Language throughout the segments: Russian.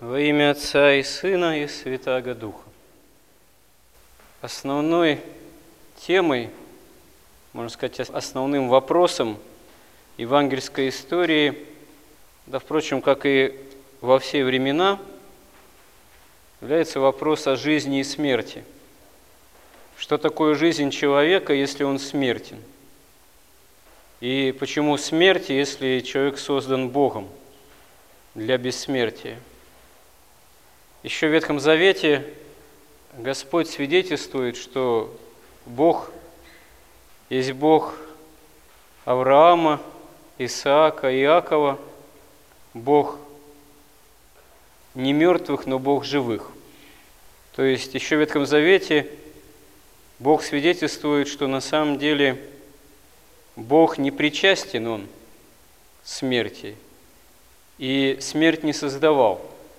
Во имя Отца и Сына и Святаго Духа. Основной темой, можно сказать, основным вопросом евангельской истории, да, впрочем, как и во все времена, является вопрос о жизни и смерти. Что такое жизнь человека, если он смертен? И почему смерть, если человек создан Богом для бессмертия? Еще в Ветхом Завете Господь свидетельствует, что Бог есть Бог Авраама, Исаака, Иакова, Бог не мертвых, но Бог живых. То есть еще в Ветхом Завете Бог свидетельствует, что на самом деле Бог не причастен, Он смерти, и смерть не создавал.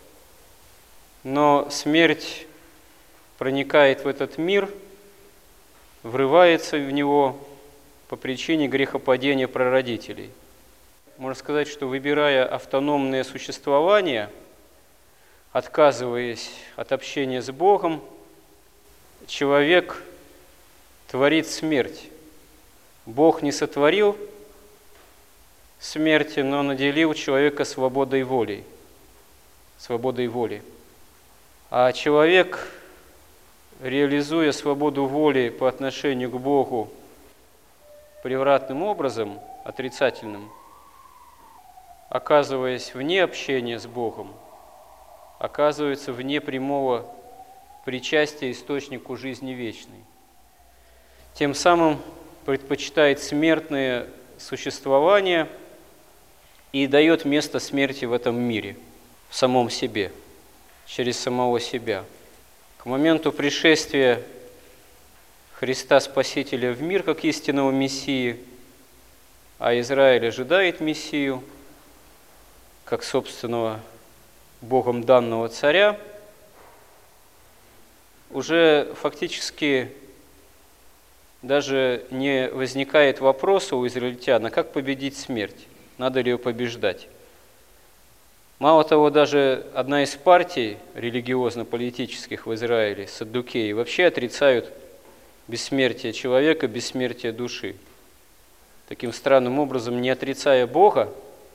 Но смерть проникает в этот мир, врывается в него по причине грехопадения прародителей. Можно сказать, что выбирая автономное существование, отказываясь от общения с Богом, человек творит смерть. Бог не сотворил смерти, но наделил человека свободой воли. А человек, реализуя свободу воли по отношению к Богу превратным образом, отрицательным, оказываясь вне общения с Богом, оказывается вне прямого причастия источнику жизни вечной. Тем самым предпочитает смертное существование и дает место смерти в этом мире, в самом себе, через самого себя. К моменту пришествия Христа Спасителя в мир как истинного Мессии, а Израиль ожидает Мессию как собственного Богом данного царя, уже фактически даже не возникает вопроса у израильтян, а как победить смерть, надо ли ее побеждать. Мало того, даже одна из партий религиозно-политических в Израиле, саддукеи, вообще отрицают бессмертие человека, бессмертие души. Таким странным образом, не отрицая Бога,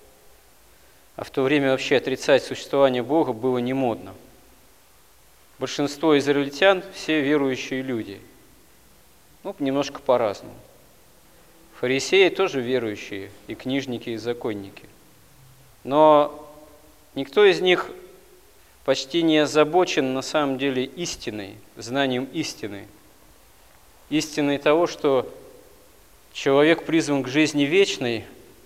а в то время вообще отрицать существование Бога было не модно. Большинство израильтян – все верующие люди. Немножко по-разному. Фарисеи тоже верующие, и книжники, и законники. Но никто из них почти не озабочен на самом деле истиной, знанием истины. Истиной того, что человек призван к жизни вечной,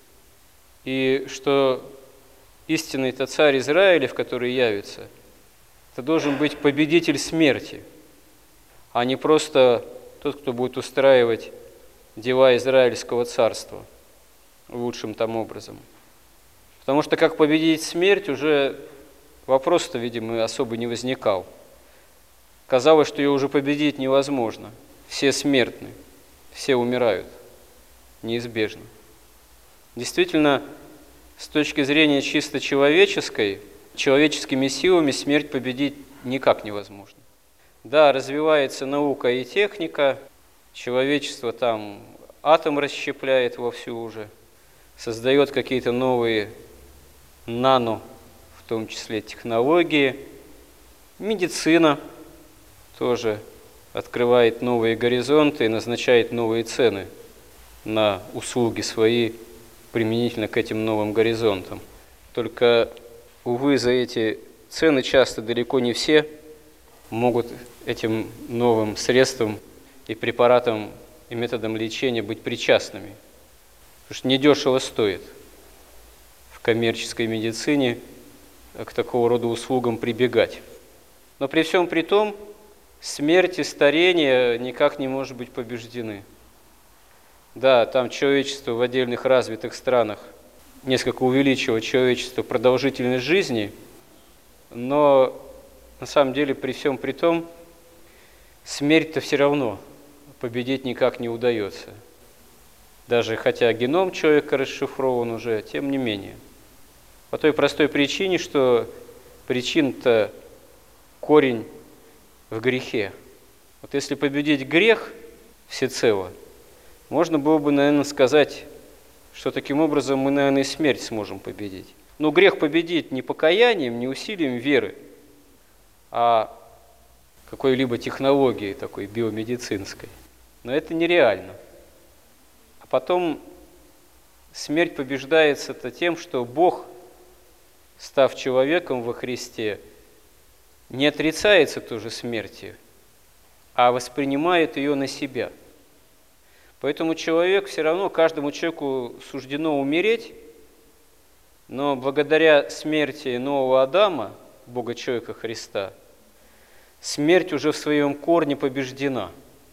и что истинный-то царь Израилев, который явится, это должен быть победитель смерти, а не просто тот, кто будет устраивать дела Израильского царства лучшим там образом. Потому что как победить смерть, уже вопрос-то, видимо, особо не возникал. Казалось, что ее уже победить невозможно. Все смертны, все умирают, неизбежно. Действительно, с точки зрения чисто человеческой, человеческими силами смерть победить никак невозможно. Да, развивается наука и техника, человечество там атом расщепляет вовсю уже, создает какие-то новые нано, в том числе технологии. Медицина тоже открывает новые горизонты и назначает новые цены на услуги свои применительно к этим новым горизонтам. Только, увы, за эти цены часто далеко не все могут этим новым средствам и препаратам и методам лечения быть причастными. Потому что недешево стоит в коммерческой медицине к такого рода услугам прибегать. Но при всем при том, смерть и старение никак не может быть побеждены. Да, там человечество в отдельных развитых странах несколько увеличило человечество продолжительность жизни, но на самом деле при всем при том, смерть-то все равно победить никак не удается. Даже хотя геном человека расшифрован уже, тем не менее. По той простой причине, что причин-то корень в грехе. Вот если победить грех всецело, можно было бы, наверное, сказать, что таким образом мы, наверное, и смерть сможем победить. Но грех победить не покаянием, не усилием веры, а какой-либо технологией такой биомедицинской. Но это нереально. А потом смерть побеждается-то тем, что Бог, став человеком во Христе, не отрицается тоже смертью, а воспринимает ее на себя. Поэтому человек все равно, каждому человеку суждено умереть, но благодаря смерти нового Адама, Бога-человека Христа, смерть уже в своем корне побеждена.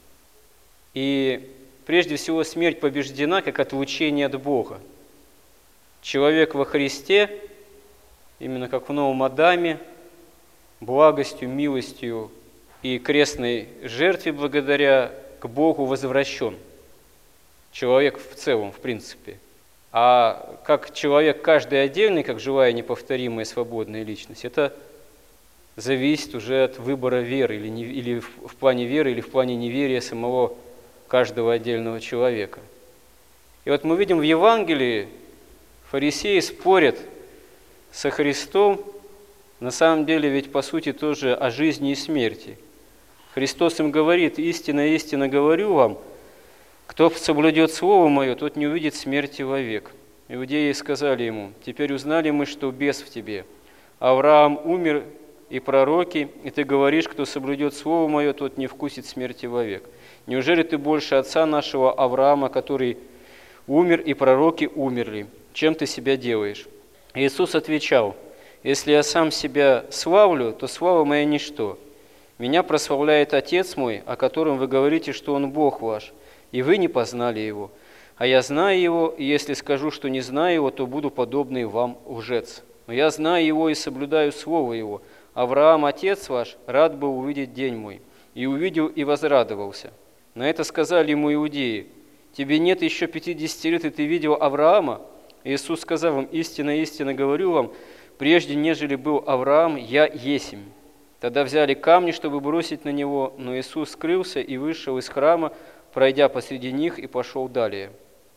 И прежде всего смерть побеждена как отлучение от Бога. Человек во Христе, именно как в новом Адаме, благостью, милостью и крестной жертве благодаря к Богу возвращен. Человек в целом, в принципе. А как человек каждый отдельный, как живая, неповторимая, свободная личность, это зависит уже от выбора веры, или в плане веры, или в плане неверия самого каждого отдельного человека. И вот мы видим в Евангелии, фарисеи спорят со Христом, на самом деле ведь по сути тоже о жизни и смерти. Христос им говорит: «Истинно, истинно говорю вам, кто соблюдет Слово Мое, тот не увидит смерти вовек». Иудеи сказали ему: «Теперь узнали мы, что бес в тебе. Авраам умер, и пророки, и ты говоришь, кто соблюдет Слово Мое, тот не вкусит смерти вовек. Неужели ты больше отца нашего Авраама, который умер, и пророки умерли? Чем ты себя делаешь?» Иисус отвечал: «Если я сам себя славлю, то слава моя ничто. Меня прославляет Отец мой, о котором вы говорите, что Он Бог ваш, и вы не познали Его. А я знаю Его, и если скажу, что не знаю Его, то буду подобный вам лжец. Но я знаю Его и соблюдаю Слово Его. Авраам, отец ваш, рад был увидеть день мой, и увидел и возрадовался». На это сказали ему иудеи: «Тебе нет еще 50 лет, и ты видел Авраама?» Иисус сказал им: «Истинно, истинно говорю вам, прежде нежели был Авраам, я есмь». Тогда взяли камни, чтобы бросить на него, но Иисус скрылся и вышел из храма, пройдя посреди них, и пошел далее.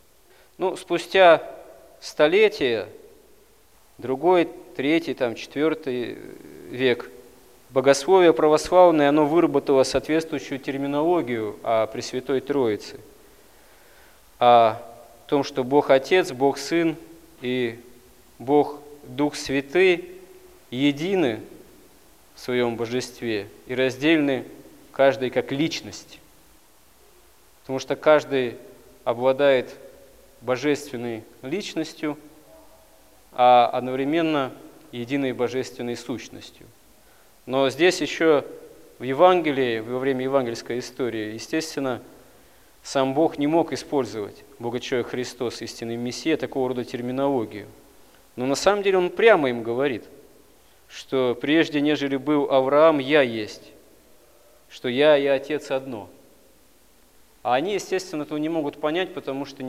Спустя столетия, другой, третий, четвертый век, богословие православное, оно выработало соответствующую терминологию о Пресвятой Троице, о том, что Бог Отец, Бог Сын и Бог Дух Святый едины в своем божестве и раздельны каждый как личность. Потому что каждый обладает божественной личностью, а одновременно единой божественной сущностью. Но здесь еще в Евангелии, во время евангельской истории, естественно, сам Бог не мог использовать, Бога-человек Христос, истинный Мессия, такого рода терминологию. Но на самом деле Он прямо им говорит, что прежде, нежели был Авраам, я есть, что я и Отец одно. А они, естественно, этого не могут понять, потому что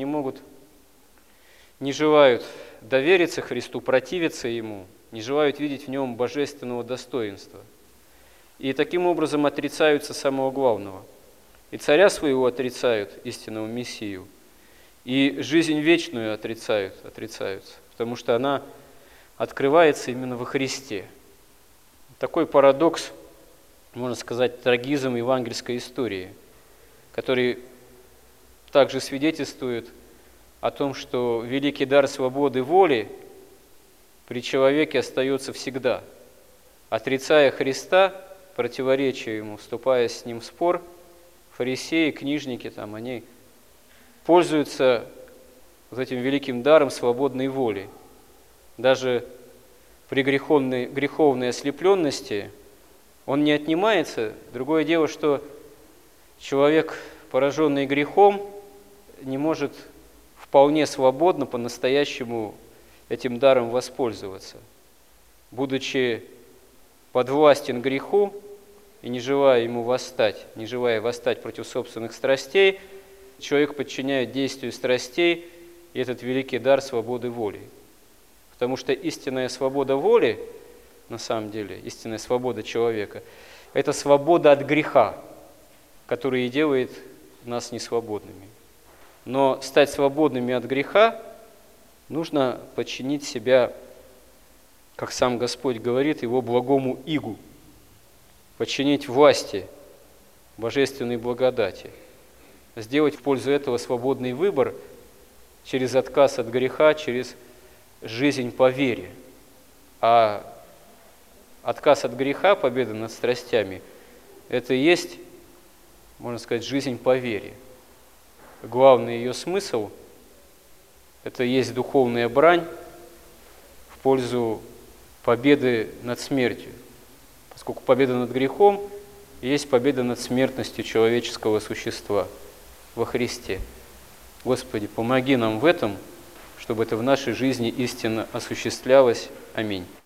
не желают довериться Христу, противиться Ему, не желают видеть в Нем божественного достоинства. И таким образом отрицаются самого главного. И царя своего отрицают, истинного Мессию, и жизнь вечную отрицаются, потому что она открывается именно во Христе. Такой парадокс, можно сказать, трагизм евангельской истории, который также свидетельствует о том, что великий дар свободы воли при человеке остается всегда. Отрицая Христа, противоречия Ему, вступая с Ним в спор, фарисеи, книжники, они пользуются вот этим великим даром свободной воли. Даже при греховной ослепленности он не отнимается. Другое дело, что человек, пораженный грехом, не может вполне свободно по-настоящему этим даром воспользоваться. Будучи подвластен греху и не желая ему восстать, не желая восстать против собственных страстей, человек подчиняет действию страстей и этот великий дар свободы воли. Потому что истинная свобода воли, на самом деле, истинная свобода человека. Это свобода от греха, который и делает нас несвободными. Но стать свободными от греха нужно подчинить себя, как сам Господь говорит, Его благому игу, подчинить власти божественной благодати, сделать в пользу этого свободный выбор через отказ от греха, через жизнь по вере. А отказ от греха, победа над страстями, это и есть, можно сказать, жизнь по вере. Главный ее смысл – это и есть духовная брань в пользу победы над смертью, поскольку победа над грехом есть победа над смертностью человеческого существа во Христе. Господи, помоги нам в этом, чтобы это в нашей жизни истинно осуществлялось. Аминь.